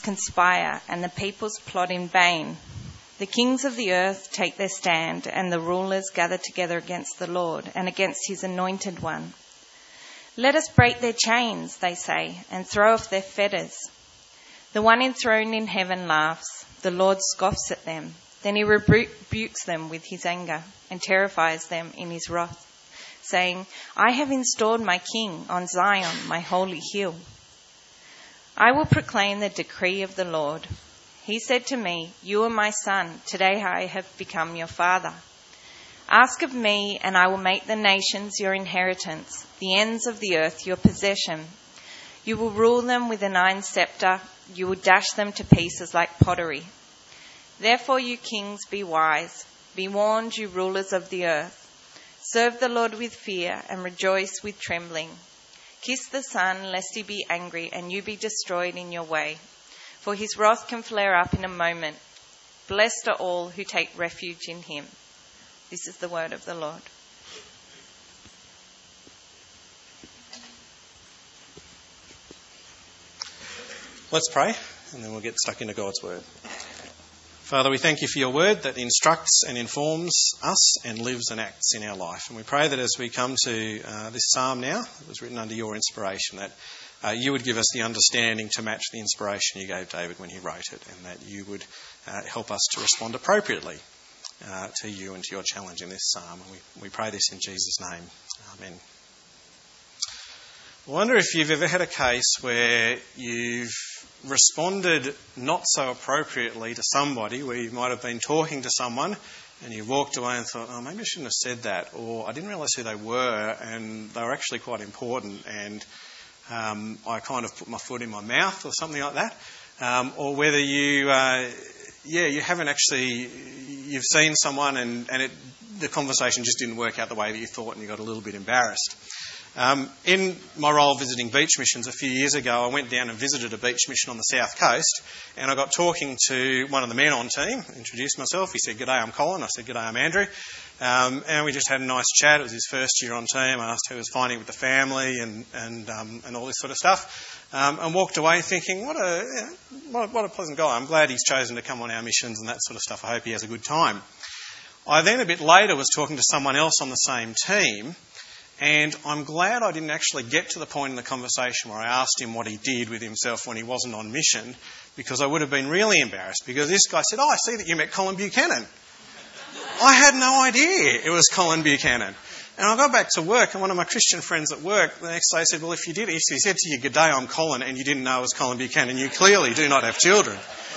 conspire and the peoples plot in vain. The kings of the earth take their stand, and the rulers gather together against the Lord and against his anointed one. Let us break their chains, they say, and throw off their fetters. The one enthroned in heaven laughs. The Lord scoffs at them. Then he rebukes them with his anger and terrifies them in his wrath, saying, I have installed my king on Zion, my holy hill. I will proclaim the decree of the Lord. He said to me, you are my son. Today I have become your father. Ask of me, and I will make the nations your inheritance, the ends of the earth your possession. You will rule them with an iron scepter. You will dash them to pieces like pottery. Therefore, you kings, be wise. Be warned, you rulers of the earth. Serve the Lord with fear and rejoice with trembling. Kiss the Son, lest he be angry and you be destroyed in your way. For his wrath can flare up in a moment. Blessed are all who take refuge in him. This is the word of the Lord. Let's pray, and then we'll get stuck into God's word. Father, we thank you for your word that instructs and informs us and lives and acts in our life. And we pray that as we come to this psalm now, that was written under your inspiration, that you would give us the understanding to match the inspiration you gave David when he wrote it, and that you would help us to respond appropriately to you and to your challenge in this psalm. And we pray this in Jesus' name. Amen. I wonder if you've ever had a case where you've responded not so appropriately to somebody, where you might have been talking to someone and you walked away and thought, oh, maybe I shouldn't have said that, or I didn't realise who they were and they were actually quite important, and I kind of put my foot in my mouth or something like that. Or whether you haven't actually, you've seen someone and the conversation just didn't work out the way that you thought and you got a little bit embarrassed. In my role visiting beach missions a few years ago, I went down and visited a beach mission on the south coast, and I got talking to one of the men on team, introduced myself. He said, "G'day, I'm Colin." I said, "G'day, I'm Andrew." And we just had a nice chat. It was his first year on team. I asked how he was finding it with the family and all this sort of stuff. And walked away thinking, what a pleasant guy. I'm glad he's chosen to come on our missions and that sort of stuff. I hope he has a good time. I then a bit later was talking to someone else on the same team, and I'm glad I didn't actually get to the point in the conversation where I asked him what he did with himself when he wasn't on mission, because I would have been really embarrassed, because this guy said, "Oh, I see that you met Colin Buchanan." I had no idea it was Colin Buchanan. And I got back to work, and one of my Christian friends at work the next day said, "Well, if you did," he said to you, "G'day, I'm Colin," and you didn't know it was Colin Buchanan, you clearly do not have children.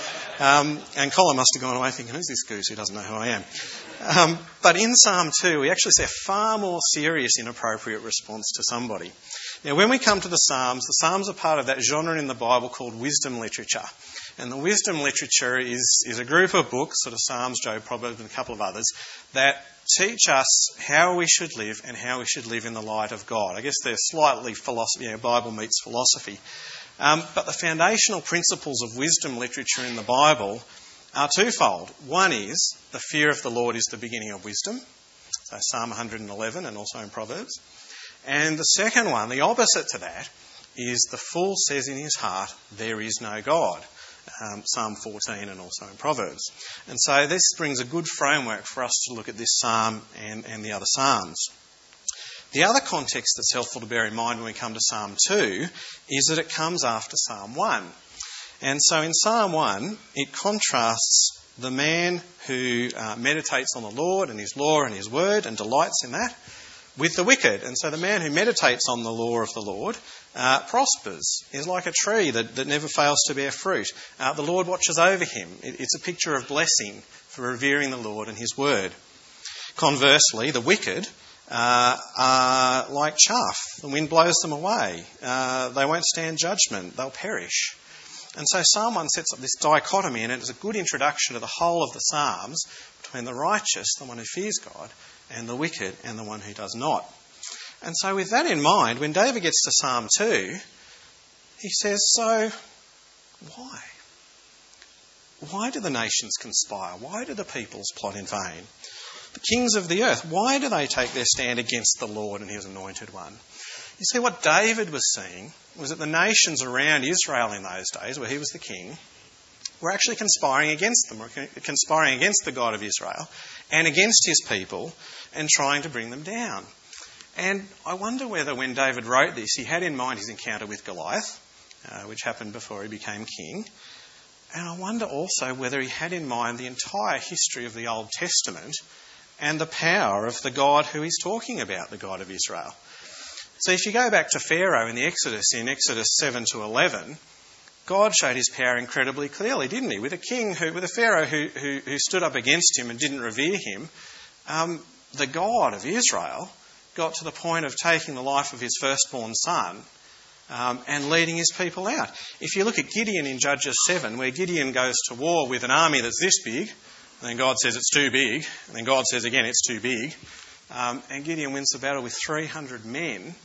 And Colin must have gone away thinking, who's this goose who doesn't know who I am? But in Psalm 2, we actually see a far more serious, inappropriate response to somebody. Now, when we come to the Psalms are part of that genre in the Bible called wisdom literature. And the wisdom literature is a group of books, sort of Psalms, Job, Proverbs, and a couple of others, that teach us how we should live and how we should live in the light of God. I guess they're slightly philosophy, Bible meets philosophy. But the foundational principles of wisdom literature in the Bible are twofold. One is the fear of the Lord is the beginning of wisdom. So Psalm 111 and also in Proverbs. And the second one, the opposite to that, is the fool says in his heart, there is no God. Psalm 14 and also in Proverbs. And so this brings a good framework for us to look at this psalm and the other psalms. The other context that's helpful to bear in mind when we come to Psalm 2 is that it comes after Psalm 1. And so in Psalm 1, it contrasts the man who meditates on the Lord and his law and his word and delights in that with the wicked. And so the man who meditates on the law of the Lord prospers. He's like a tree that never fails to bear fruit. The Lord watches over him. It's a picture of blessing for revering the Lord and his word. Conversely, the wicked are like chaff. The wind blows them away. They won't stand judgment. They'll perish. And so Psalm 1 sets up this dichotomy, and it is a good introduction to the whole of the Psalms between the righteous, the one who fears God, and the wicked and the one who does not. And so with that in mind, when David gets to Psalm 2, he says, so why? Why do the nations conspire? Why do the peoples plot in vain? The kings of the earth, why do they take their stand against the Lord and his anointed one? You see, what David was seeing was that the nations around Israel in those days, where he was the king, were actually conspiring against them, were conspiring against the God of Israel and against his people and trying to bring them down. And I wonder whether when David wrote this, he had in mind his encounter with Goliath, which happened before he became king. And I wonder also whether he had in mind the entire history of the Old Testament and the power of the God who he's talking about, the God of Israel. So if you go back to Pharaoh in the Exodus, in Exodus 7 to 11, God showed his power incredibly clearly, didn't he? With a Pharaoh who stood up against him and didn't revere him, the God of Israel got to the point of taking the life of his firstborn son and leading his people out. If you look at Gideon in Judges 7, where Gideon goes to war with an army that's this big, and then God says it's too big, and then God says again it's too big, and Gideon wins the battle with 300 men,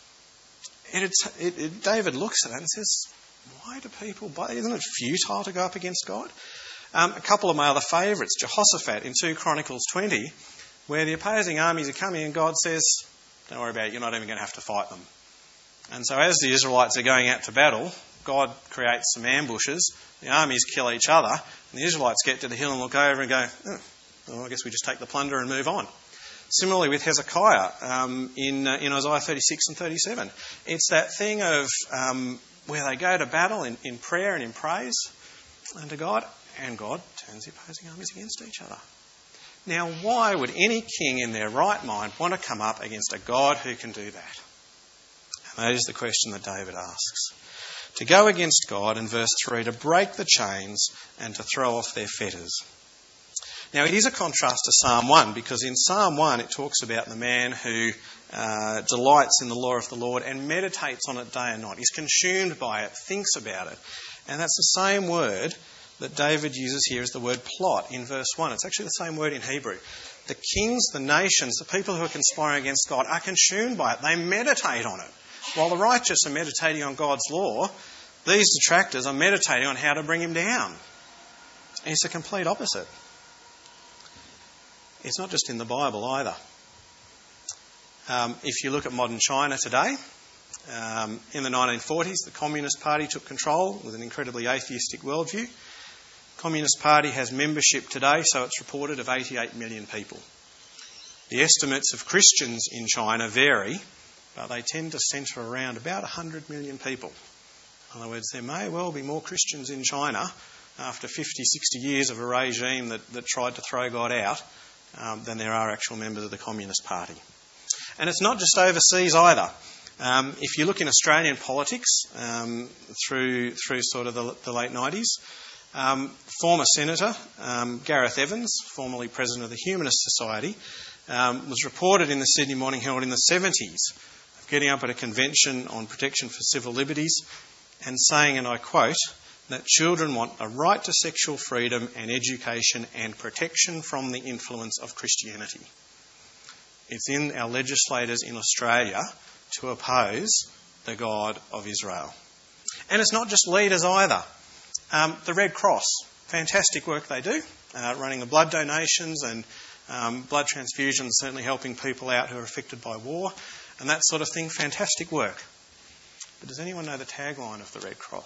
David looks at that and says, why do people... Isn't it futile to go up against God? A couple of my other favourites, Jehoshaphat in 2 Chronicles 20, where the opposing armies are coming and God says, don't worry about it, you're not even going to have to fight them. And so as the Israelites are going out to battle, God creates some ambushes, the armies kill each other, and the Israelites get to the hill and look over and go, well, I guess we just take the plunder and move on. Similarly with Hezekiah in Isaiah 36 and 37. It's that thing of where they go to battle in prayer and in praise unto God, and God turns the opposing armies against each other. Now, why would any king in their right mind want to come up against a God who can do that? And that is the question that David asks. To go against God, in verse 3, to break the chains and to throw off their fetters. Now, it is a contrast to Psalm 1, because in Psalm 1 it talks about the man who delights in the law of the Lord and meditates on it day and night. He's consumed by it, thinks about it. And that's the same word that David uses here as the word plot in verse 1. It's actually the same word in Hebrew. The kings, the nations, the people who are conspiring against God are consumed by it. They meditate on it. While the righteous are meditating on God's law, these detractors are meditating on how to bring him down. And it's the complete opposite. It's not just in the Bible either. If you look at modern China today, in the 1940s, the Communist Party took control with an incredibly atheistic worldview. The Communist Party has membership today, so it's reported, of 88 million people. The estimates of Christians in China vary, but they tend to centre around about 100 million people. In other words, there may well be more Christians in China after 50, 60 years of a regime that tried to throw God out than there are actual members of the Communist Party. And it's not just overseas either. If you look in Australian politics through sort of the late 90s, former Senator Gareth Evans, formerly President of the Humanist Society, was reported in the Sydney Morning Herald in the 70s of getting up at a convention on protection for civil liberties and saying, and I quote, that children want a right to sexual freedom and education and protection from the influence of Christianity. It's in our legislators in Australia to oppose the God of Israel. And it's not just leaders either. The Red Cross, fantastic work they do, running the blood donations and blood transfusions, certainly helping people out who are affected by war and that sort of thing, fantastic work. But does anyone know the tagline of the Red Cross?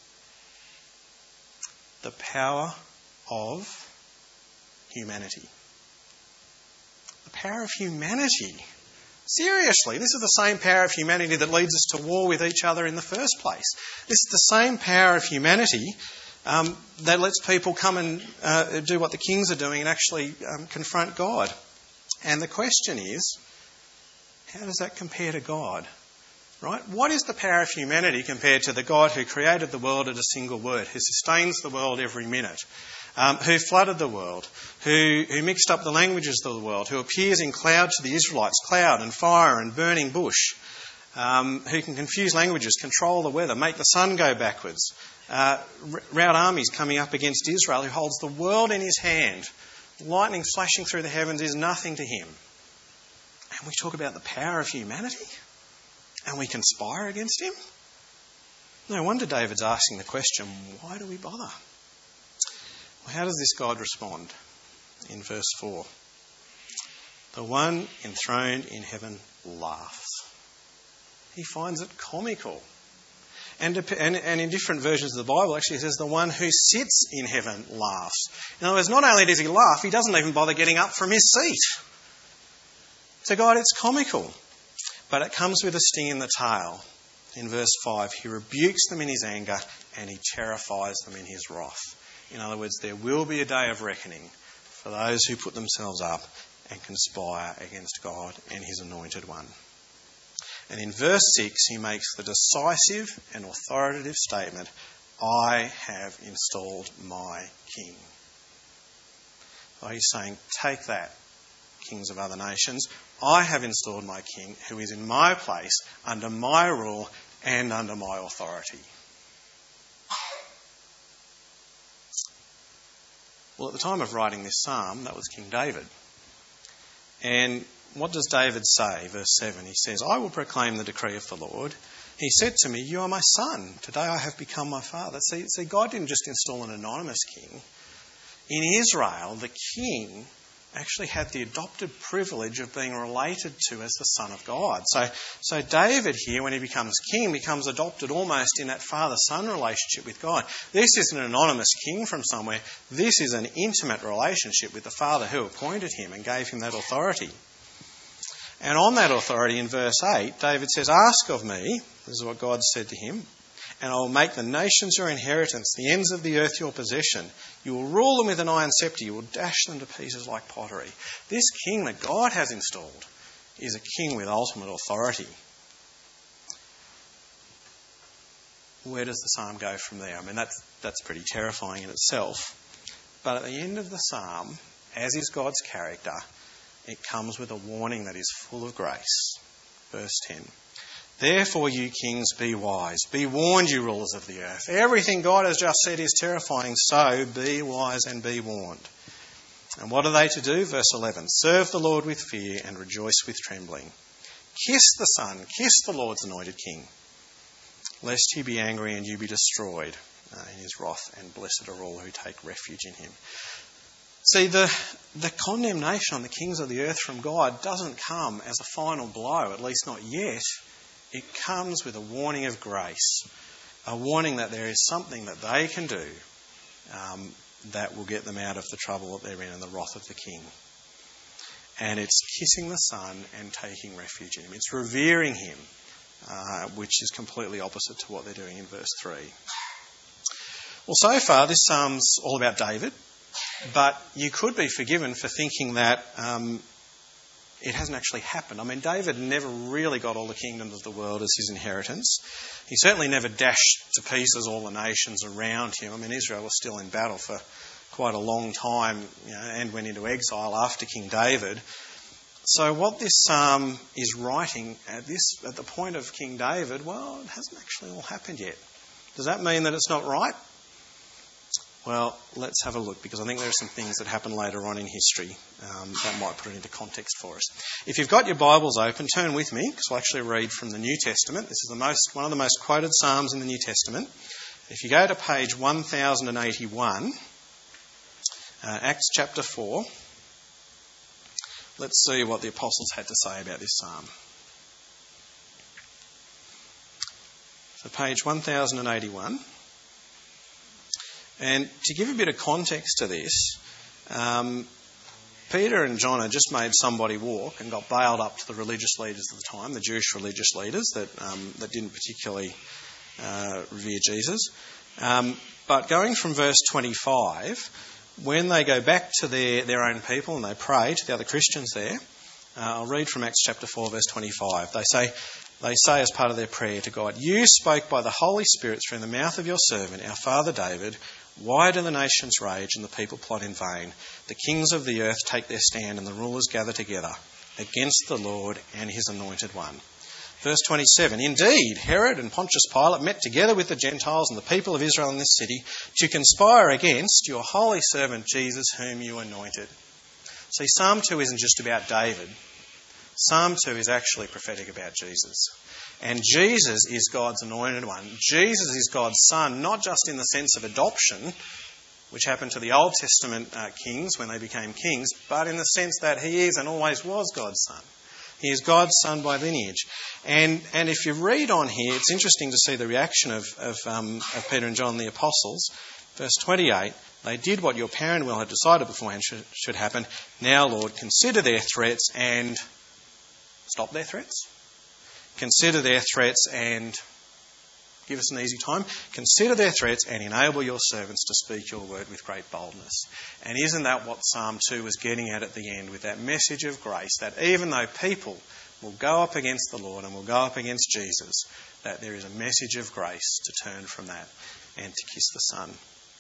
The power of humanity. The power of humanity. Seriously, this is the same power of humanity that leads us to war with each other in the first place. This is the same power of humanity that lets people come and do what the kings are doing and actually confront God. And the question is, how does that compare to God? Right? What is the power of humanity compared to the God who created the world at a single word, who sustains the world every minute, who flooded the world, who mixed up the languages of the world, who appears in cloud to the Israelites, cloud and fire and burning bush, who can confuse languages, control the weather, make the sun go backwards, rout armies coming up against Israel, who holds the world in his hand. Lightning flashing through the heavens is nothing to him. And we talk about the power of humanity? And we conspire against him? No wonder David's asking the question, why do we bother? Well, how does this God respond? In verse 4. The one enthroned in heaven laughs. He finds it comical. And in different versions of the Bible, actually, it says the one who sits in heaven laughs. In other words, not only does he laugh, he doesn't even bother getting up from his seat. To God, it's comical. But it comes with a sting in the tail. In verse 5, he rebukes them in his anger and he terrifies them in his wrath. In other words, there will be a day of reckoning for those who put themselves up and conspire against God and his anointed one. And in verse 6, he makes the decisive and authoritative statement, I have installed my king. So he's saying, take that, kings of other nations. I have installed my king who is in my place, under my rule and under my authority. Well, at the time of writing this psalm, that was King David. And what does David say? Verse 7, he says, I will proclaim the decree of the Lord. He said to me, you are my son. Today I have become my father. See, God didn't just install an anonymous king. In Israel, the king actually had the adopted privilege of being related to as the son of God. So David here, when he becomes king, becomes adopted almost in that father-son relationship with God. This isn't an anonymous king from somewhere. This is an intimate relationship with the Father who appointed him and gave him that authority. And on that authority, in verse 8, David says, ask of me, this is what God said to him, and I will make the nations your inheritance, the ends of the earth your possession. You will rule them with an iron scepter. You will dash them to pieces like pottery. This king that God has installed is a king with ultimate authority. Where does the psalm go from there? I mean, that's pretty terrifying in itself. But at the end of the psalm, as is God's character, it comes with a warning that is full of grace. Verse 10. Therefore, you kings, be wise. Be warned, you rulers of the earth. Everything God has just said is terrifying, so be wise and be warned. And what are they to do? Verse 11. Serve the Lord with fear and rejoice with trembling. Kiss the Son, kiss the Lord's anointed King, lest he be angry and you be destroyed in his wrath, and blessed are all who take refuge in him. See, the condemnation on the kings of the earth from God doesn't come as a final blow, at least not yet. It comes with a warning of grace, a warning that there is something that they can do that will get them out of the trouble that they're in and the wrath of the king. And it's kissing the Son and taking refuge in him. It's revering him, which is completely opposite to what they're doing in verse 3. Well, so far this psalm's all about David, but you could be forgiven for thinking that it hasn't actually happened. I mean, David never really got all the kingdoms of the world as his inheritance. He certainly never dashed to pieces all the nations around him. I mean, Israel was still in battle for quite a long time, and went into exile after King David. So what this psalm is writing at the point of King David, well, it hasn't actually all happened yet. Does that mean that it's not right? Well, let's have a look, because I think there are some things that happen later on in history that might put it into context for us. If you've got your Bibles open, turn with me, because we'll actually read from the New Testament. This is one of the most quoted psalms in the New Testament. If you go to page 1081, Acts chapter 4, let's see what the apostles had to say about this psalm. So page 1081. And to give a bit of context to this, Peter and John had just made somebody walk and got bailed up to the religious leaders of the time, the Jewish religious leaders that didn't particularly revere Jesus. But going from verse 25, when they go back to their own people and they pray to the other Christians there, I'll read from Acts chapter 4, verse 25. They say as part of their prayer to God, "You spoke by the Holy Spirit through the mouth of your servant, our father David. Why do the nations rage and the people plot in vain? The kings of the earth take their stand and the rulers gather together against the Lord and his anointed one." Verse 27, "Indeed, Herod and Pontius Pilate met together with the Gentiles and the people of Israel in this city to conspire against your holy servant Jesus, whom you anointed." See, Psalm 2 isn't just about David. Psalm 2 is actually prophetic about Jesus. And Jesus is God's anointed one. Jesus is God's son, not just in the sense of adoption, which happened to the Old Testament kings when they became kings, but in the sense that he is and always was God's son. He is God's son by lineage. And if you read on here, it's interesting to see the reaction of Peter and John the apostles. Verse 28, they did what your parent will had decided beforehand should happen. Now, Lord, consider their threats and stop their threats. Consider their threats and give us an easy time. Consider their threats and enable your servants to speak your word with great boldness. And isn't that what Psalm 2 was getting at the end, with that message of grace, that even though people will go up against the Lord and will go up against Jesus, that there is a message of grace to turn from that and to kiss the Son.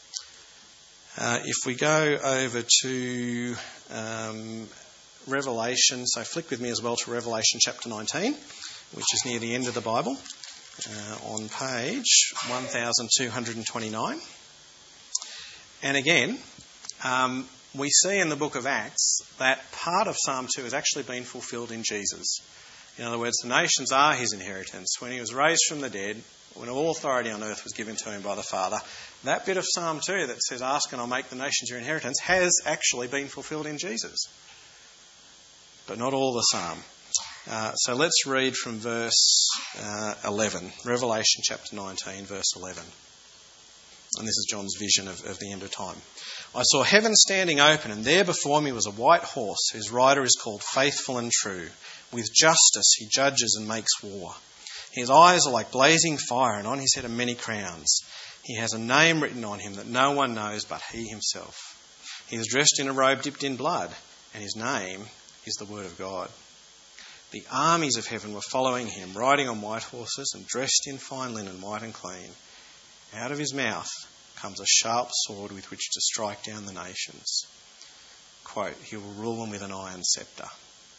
If we go over to Revelation, so flick with me as well to Revelation chapter 19, which is near the end of the Bible, on page 1229. And again, we see in the book of Acts that part of Psalm 2 has actually been fulfilled in Jesus. In other words, the nations are his inheritance. When he was raised from the dead, when all authority on earth was given to him by the Father, that bit of Psalm 2 that says, ask and I'll make the nations your inheritance, has actually been fulfilled in Jesus. But not all the psalm. So let's read from verse 11, Revelation chapter 19, verse 11. And this is John's vision of the end of time. I saw heaven standing open, and there before me was a white horse, whose rider is called Faithful and True. With justice he judges and makes war. His eyes are like blazing fire, and on his head are many crowns. He has a name written on him that no one knows but he himself. He is dressed in a robe dipped in blood, and his name is the Word of God. The armies of heaven were following him, riding on white horses and dressed in fine linen, white and clean. Out of his mouth comes a sharp sword with which to strike down the nations. Quote, he will rule them with an iron sceptre.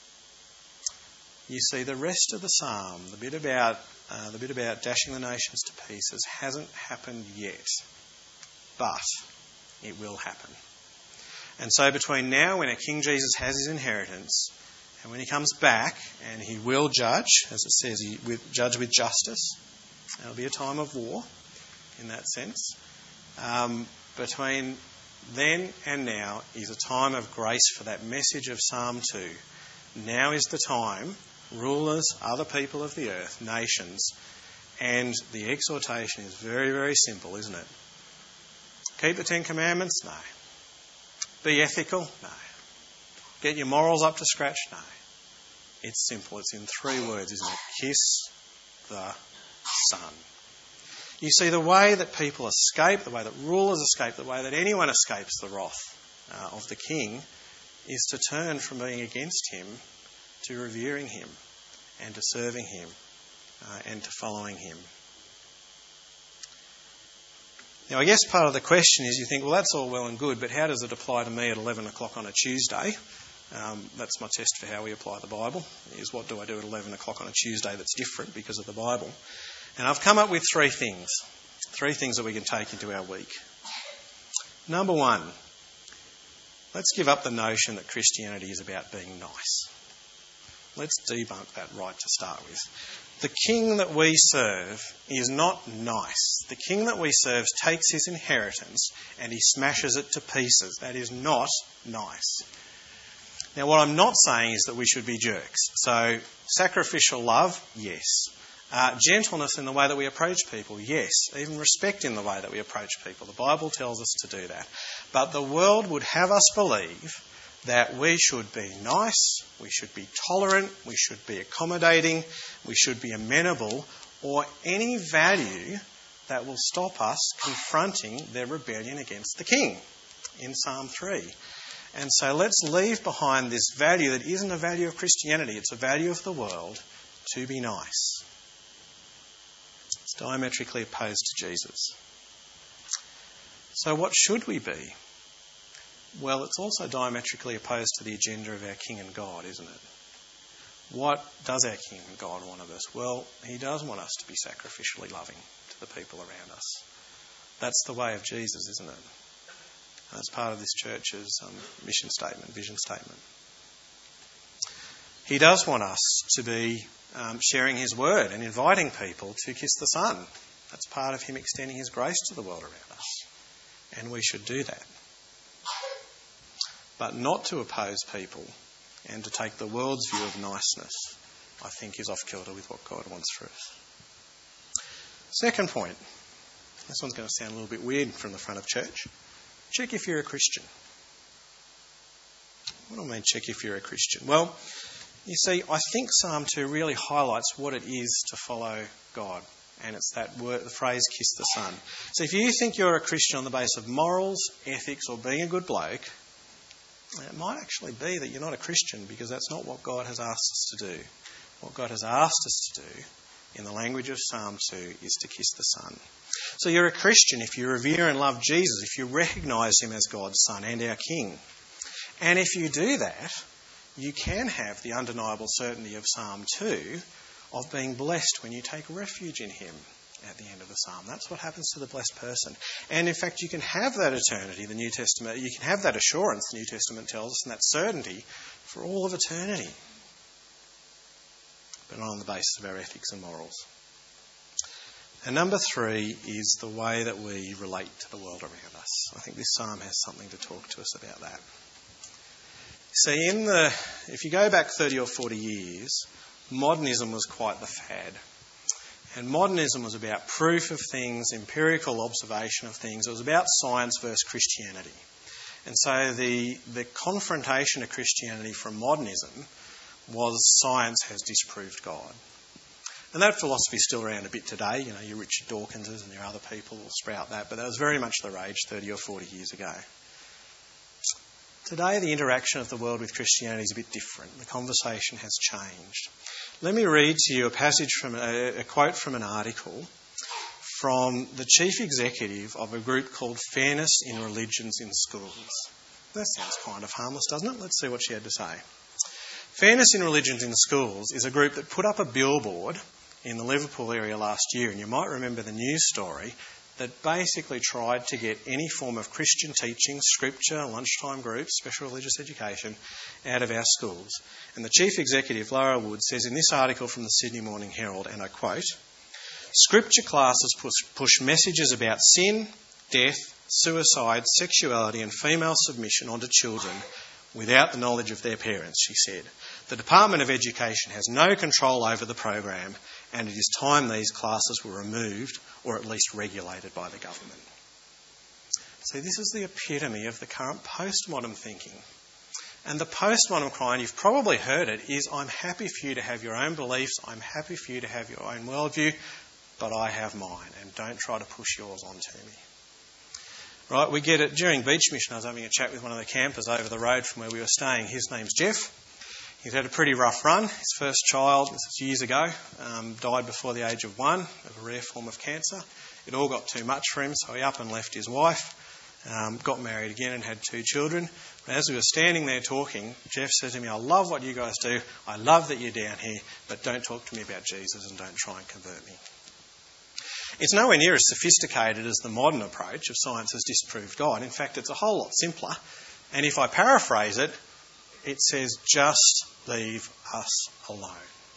You see, the rest of the psalm, the bit about dashing the nations to pieces, hasn't happened yet, but it will happen. And so between now, when our King Jesus has his inheritance, and when he comes back, and he will judge, as it says, he will judge with justice. There'll be a time of war, in that sense. Between then and now is a time of grace for that message of Psalm 2. Now is the time. Rulers, other people of the earth, nations, and the exhortation is very, very simple, isn't it? Keep the Ten Commandments? No. Be ethical? No. Get your morals up to scratch? No. It's simple. It's in 3 words, isn't it? Kiss the Son. You see, the way that people escape, the way that rulers escape, the way that anyone escapes the wrath of the King is to turn from being against him to revering him and to serving him and to following him. Now, I guess part of the question is you think, well, that's all well and good, but how does it apply to me at 11 o'clock on a Tuesday? That's my test for how we apply the Bible, is what do I do at 11 o'clock on a Tuesday that's different because of the Bible? And I've come up with 3 things that we can take into our week. Number 1, let's give up the notion that Christianity is about being nice. Let's debunk that right to start with. The King that we serve is not nice. The King that we serve takes his inheritance and he smashes it to pieces. That is not nice. Now, what I'm not saying is that we should be jerks. So, sacrificial love, yes. Gentleness in the way that we approach people, yes. Even respect in the way that we approach people. The Bible tells us to do that. But the world would have us believe that we should be nice, we should be tolerant, we should be accommodating, we should be amenable, or any value that will stop us confronting their rebellion against the King in Psalm 3. And so let's leave behind this value that isn't a value of Christianity, it's a value of the world, to be nice. It's diametrically opposed to Jesus. So what should we be? Well, it's also diametrically opposed to the agenda of our King and God, isn't it? What does our King and God want of us? Well, he does want us to be sacrificially loving to the people around us. That's the way of Jesus, isn't it? That's part of this church's mission statement, vision statement. He does want us to be sharing his word and inviting people to kiss the Son. That's part of him extending his grace to the world around us. And we should do that. But not to oppose people and to take the world's view of niceness, I think, is off kilter with what God wants for us. Second point. This one's going to sound a little bit weird from the front of church. Check if you're a Christian. What do I mean, check if you're a Christian? Well, you see, I think Psalm 2 really highlights what it is to follow God. And it's that word, the phrase, kiss the Son. So if you think you're a Christian on the basis of morals, ethics, or being a good bloke, it might actually be that you're not a Christian, because that's not what God has asked us to do. What God has asked us to do, in the language of Psalm 2, is to kiss the Son. So you're a Christian if you revere and love Jesus, if you recognise him as God's Son and our King. And if you do that, you can have the undeniable certainty of Psalm 2 of being blessed when you take refuge in him at the end of the psalm. That's what happens to the blessed person. And in fact, you can have that eternity, the New Testament, you can have that assurance, the New Testament tells us, and that certainty for all of eternity. But not on the basis of our ethics and morals. And number 3 is the way that we relate to the world around us. I think this psalm has something to talk to us about that. See, if you go back 30 or 40 years, modernism was quite the fad. And modernism was about proof of things, empirical observation of things. It was about science versus Christianity. And so the confrontation of Christianity from modernism was science has disproved God. And that philosophy is still around a bit today. You know, your Richard Dawkinses and your other people will sprout that. But that was very much the rage 30 or 40 years ago. Today, the interaction of the world with Christianity is a bit different. The conversation has changed. Let me read to you a quote from an article from the chief executive of a group called Fairness in Religions in Schools. That sounds kind of harmless, doesn't it? Let's see what she had to say. Fairness in Religions in Schools is a group that put up a billboard in the Liverpool area last year, and you might remember the news story, that basically tried to get any form of Christian teaching, scripture, lunchtime groups, special religious education, out of our schools. And the chief executive, Laura Wood, says in this article from the Sydney Morning Herald, and I quote, "Scripture classes push messages about sin, death, suicide, sexuality and female submission onto children without the knowledge of their parents," she said. "The Department of Education has no control over the program, and it is time these classes were removed or at least regulated by the government." So this is the epitome of the current postmodern thinking. And the postmodern cry, and you've probably heard it, is I'm happy for you to have your own beliefs, I'm happy for you to have your own worldview, but I have mine, and don't try to push yours onto me. Right, we get it. During Beach Mission, I was having a chat with one of the campers over the road from where we were staying. His name's Jeff. He's had a pretty rough run. His first child, this was years ago, died before the age of 1 of a rare form of cancer. It all got too much for him, so he up and left his wife, got married again and had 2 children. But as we were standing there talking, Jeff said to me, "I love what you guys do. I love that you're down here, but don't talk to me about Jesus and don't try and convert me." It's nowhere near as sophisticated as the modern approach of science has disproved God. In fact, it's a whole lot simpler. And if I paraphrase it, it says, just leave us alone.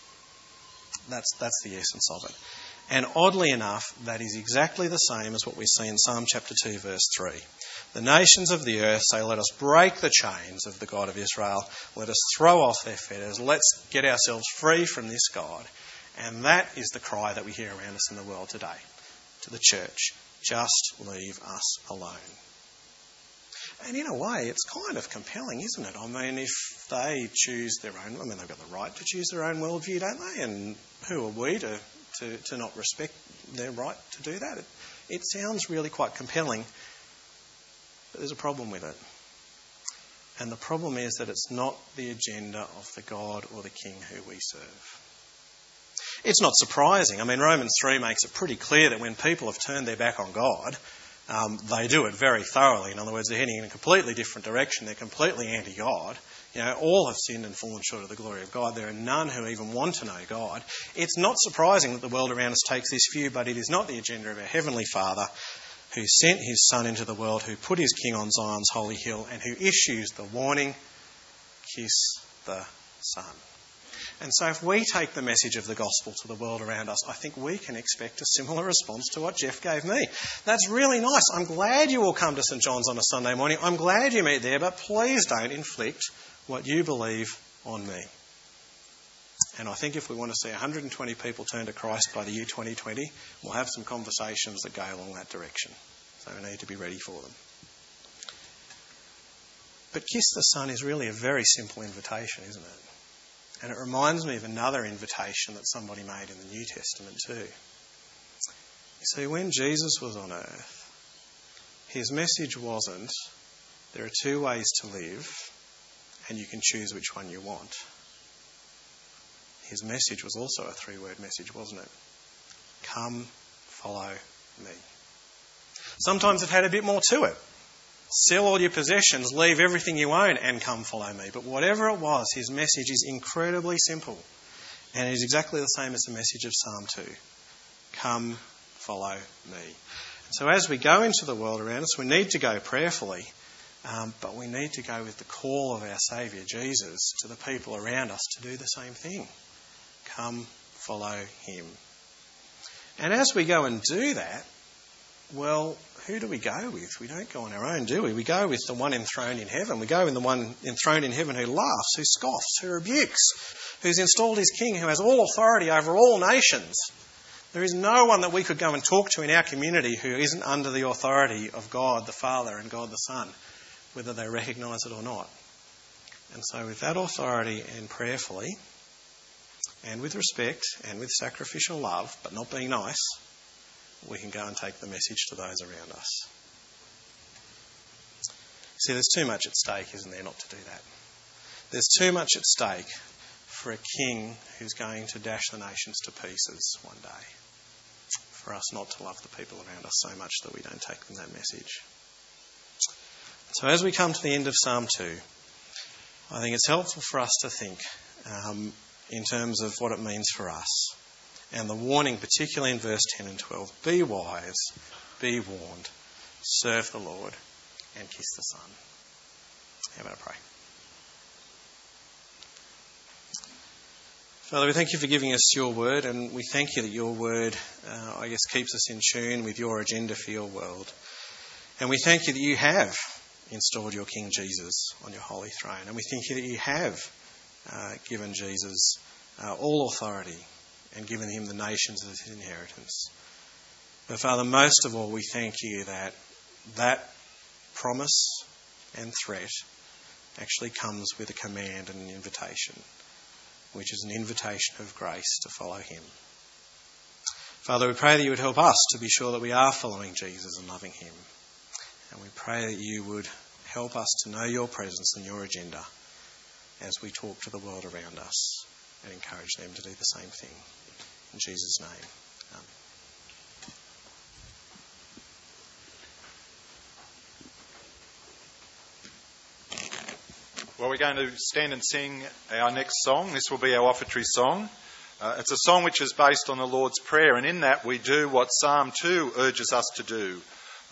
That's the essence of it. And oddly enough, that is exactly the same as what we see in Psalm chapter 2, verse 3. The nations of the earth say, "Let us break the chains of the God of Israel. Let us throw off their fetters. Let's get ourselves free from this God." And that is the cry that we hear around us in the world today, to the church. Just leave us alone. And in a way, it's kind of compelling, isn't it? I mean, if they choose their own, they've got the right to choose their own worldview, don't they? And who are we to not respect their right to do that? It sounds really quite compelling, but there's a problem with it. And the problem is that it's not the agenda of the God or the King who we serve. It's not surprising. I mean, Romans 3 makes it pretty clear that when people have turned their back on God, they do it very thoroughly. In other words, they're heading in a completely different direction. They're completely anti-God. You know, all have sinned and fallen short of the glory of God. There are none who even want to know God. It's not surprising that the world around us takes this view, but it is not the agenda of our Heavenly Father, who sent his Son into the world, who put his King on Zion's holy hill, and who issues the warning, kiss the Son. And so if we take the message of the gospel to the world around us, I think we can expect a similar response to what Jeff gave me. That's really nice. I'm glad you all come to St John's on a Sunday morning. I'm glad you meet there, but please don't inflict what you believe on me. And I think if we want to see 120 people turn to Christ by the year 2020, we'll have some conversations that go along that direction. So we need to be ready for them. But Kiss the Son is really a very simple invitation, isn't it? And it reminds me of another invitation that somebody made in the New Testament too. You see, when Jesus was on earth, his message wasn't, there are two ways to live and you can choose which one you want. His message was also a 3-word message, wasn't it? Come, follow me. Sometimes it had a bit more to it. Sell all your possessions, leave everything you own and come follow me. But whatever it was, his message is incredibly simple. And it is exactly the same as the message of Psalm 2. Come, follow me. And so as we go into the world around us, we need to go prayerfully, but we need to go with the call of our Saviour Jesus to the people around us to do the same thing. Come, follow him. And as we go and do that, well, who do we go with? We don't go on our own, do we? We go with the one enthroned in heaven. We go with the one enthroned in heaven who laughs, who scoffs, who rebukes, who's installed his king, who has all authority over all nations. There is no one that we could go and talk to in our community who isn't under the authority of God the Father and God the Son, whether they recognise it or not. And so with that authority and prayerfully, and with respect and with sacrificial love, but not being nice, we can go and take the message to those around us. See, there's too much at stake, isn't there, not to do that? There's too much at stake for a king who's going to dash the nations to pieces one day. For us not to love the people around us so much that we don't take them that message. So as we come to the end of Psalm 2, I think it's helpful for us to think in terms of what it means for us. And the warning, particularly in verse 10 and 12, be wise, be warned, serve the Lord, and kiss the Son. How about I pray? Father, we thank you for giving us your word, and we thank you that your word, keeps us in tune with your agenda for your world. And we thank you that you have installed your King Jesus on your holy throne. And we thank you that you have given Jesus all authority and given him the nations as his inheritance. But Father, most of all, we thank you that that promise and threat actually comes with a command and an invitation, which is an invitation of grace to follow him. Father, we pray that you would help us to be sure that we are following Jesus and loving him. And we pray that you would help us to know your presence and your agenda as we talk to the world around us and encourage them to do the same thing. In Jesus' name, amen. Well, we're going to stand and sing our next song. This will be our offertory song. It's a song which is based on the Lord's Prayer, and in that we do what Psalm 2 urges us to do.